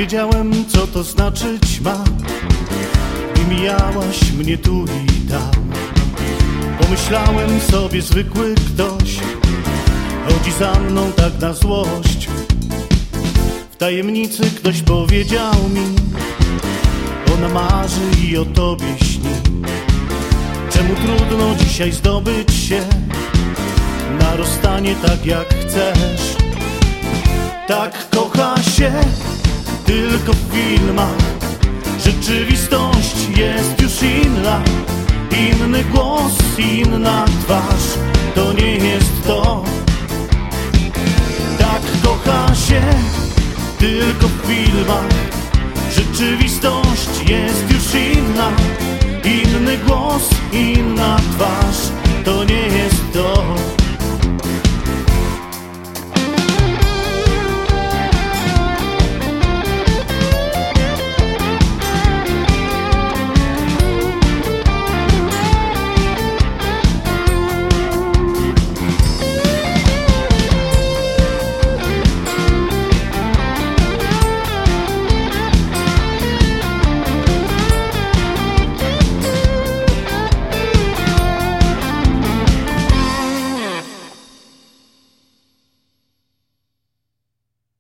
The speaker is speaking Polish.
wiedziałem, co to znaczyć ma, gdy mijałaś mnie tu i tam. Pomyślałem sobie, zwykły ktoś chodzi za mną tak na złość. W tajemnicy ktoś powiedział mi, ona marzy i o tobie śni. Czemu trudno dzisiaj zdobyć się na rozstanie tak jak chcesz? Tak kocha się tylko w filmach, rzeczywistość jest już inna. Inny głos, inna twarz, to nie jest to. Tak kocha się tylko w filmach, rzeczywistość jest już inna. Inny głos, inna twarz, to nie jest to.